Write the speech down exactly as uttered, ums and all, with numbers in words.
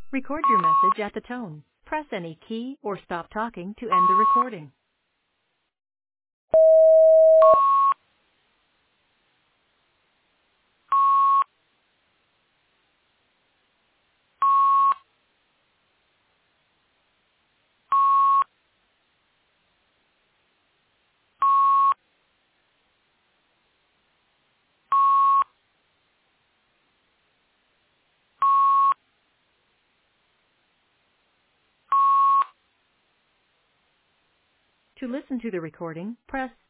Record your message at the tone. Press any key or stop talking to end the recording. To listen to the recording, press